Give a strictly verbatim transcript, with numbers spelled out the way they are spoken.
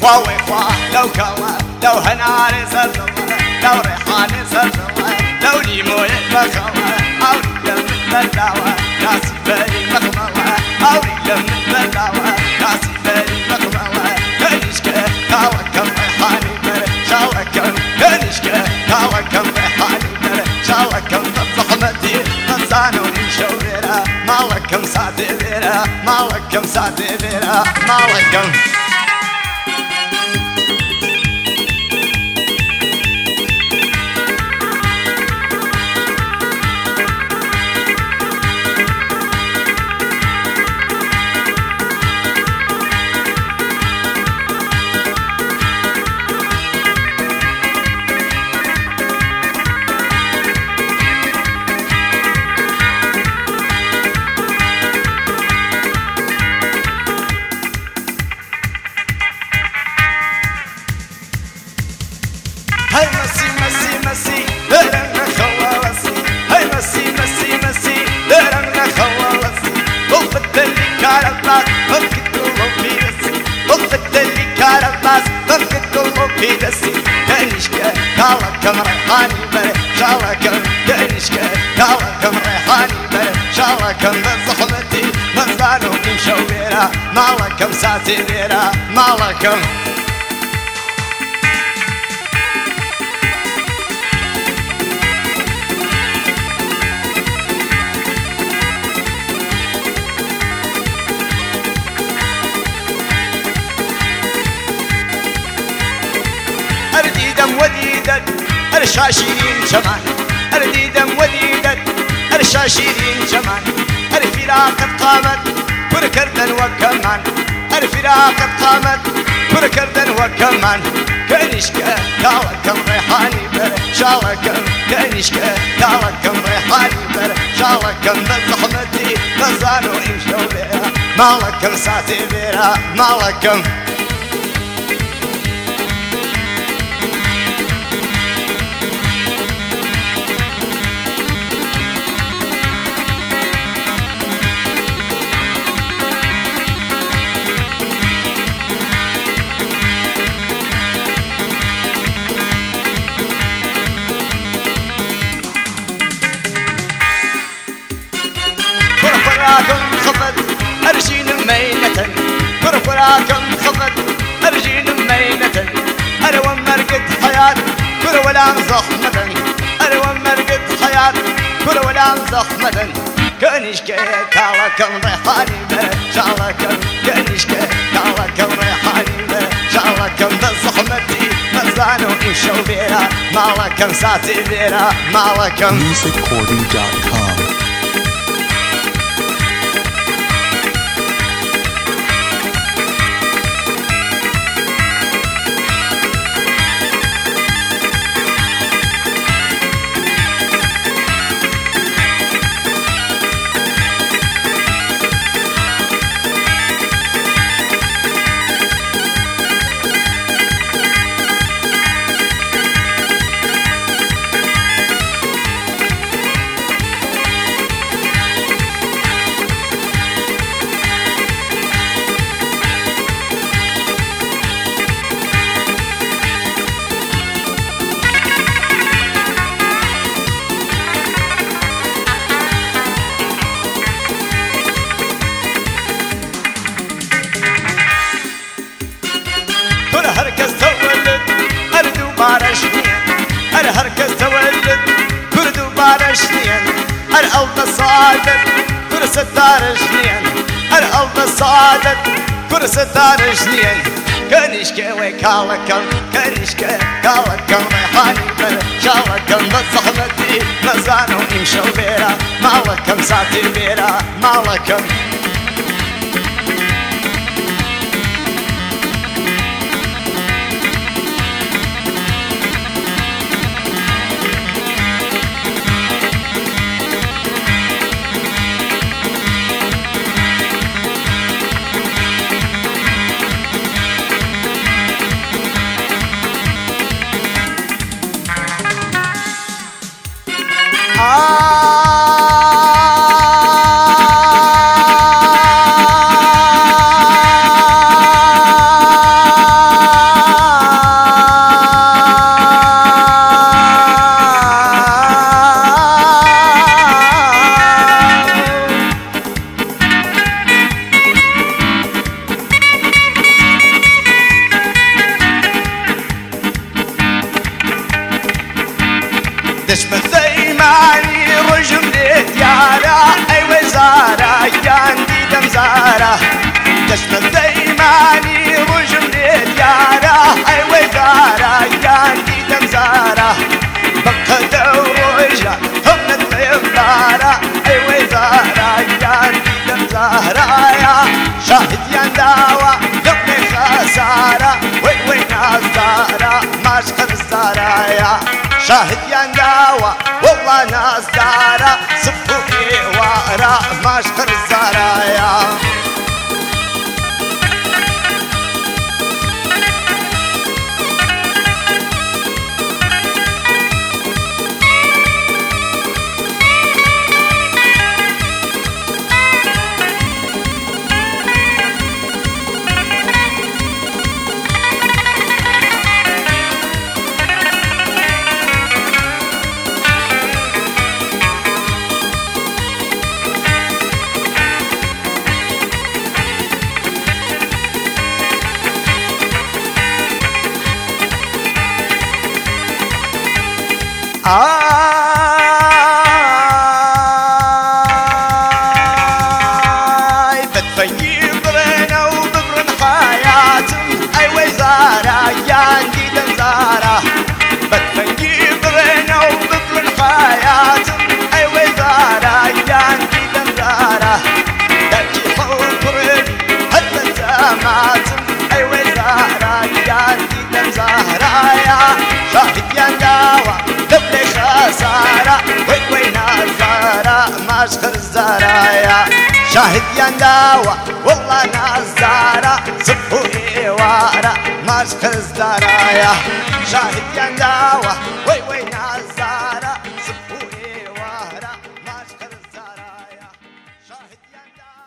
واوي خوا لو كوا لو هناري سروا لو ريحاني سروا لو ليمو يبخوا أو لم تبلعوا ناسي بالي مخموا أو لم تبلعوا ناسي بالي مخموا كنشكا كوا كم ريحاني بر شاوكم كنشكا كوا كم ريحاني بر شاوكم بزحمتي نزانو نشورا مالكم ساتي بيرا مالكم ساتي بيرا مالكم هاي مسي مسي مسي درنا خوالسي هاي مسي مسي مسي درنا خوالسي ضفت اللي كاربات ضفت كله في دسي ضفت اللي كاربات ضفت كله في دسي كنشكا كالا كم ريحاني بر شالا كم كنشكا كالا كم ريحاني بر شالا كم بزحمتي مزانو مشويرا مالكم ساتي بيرا مالكم أرديدا وديدا الشاشيرين جمان أرديدا وديدا الشاشيرين جمان الفراق قامت بركردا وكمان الفراق قامت بركردا وكمان كنشكا كالكم ريحاني بر شالكم كنشكا كالكم ريحاني بر شالكم بزحمتي نزانو يمشوا بيرا مالكم ساتي بيرا مالكم فرفراكم خفت أرجين مينة فرفراكم خفت أرجين مينة أروى مرقد حياة كل ولا زخمة أروى مرقد حياة كل ولا زخمة كنشكا كالكم ريحاني بر شالكم كنشكا كالكم ريحاني بر شالكم بزحمتي مزانو يمشوا بيرا مالكم ساتي بيرا مالكم music recording dot com هر هركز تولد كرد وبارشنين هر أوضة صادت كر ستارشنين هر أوضة صادت كر ستارشنين كنشكا وكالكم كنشكا كالكم ريحاني بر شالكم بزحمتي مزانو يمشوا بيرا مالكم ساتي بيرا مالكم دشم الثيماني رجم ديارة أي وزارة ياندي دمزارة دشم الثيماني رجم ديارة أي وزارة ياندي دمزارة بقى دورجة هم الثيمارة أي وزارة ياندي دمزارة يا شاهد ينداوى لبني خسارة وي وي نازدارة ماشخر الزرايا شاهد ينداوى والله نازدارة صفوكي وراء ماشخر الزرايا آي بتفني برنا وببرن حياتم أي وزارة ياندي دمزارة بتفني برنا وببرن حياتم أي وزارة ياندي دمزارة دكي حبرني هلا زماتم أي وزارة ياندي دمزارة يا شاهد ينداوى لبلي خسارة وي وي نازارة ماشخر الزرايا شاهد ينداوى والله نازارة صفو إيوارة ماشخر الزرايا شاهد ينداوى وي وي نازارة صفو إيوارة ماشخر الزرايا شاهد ينداوى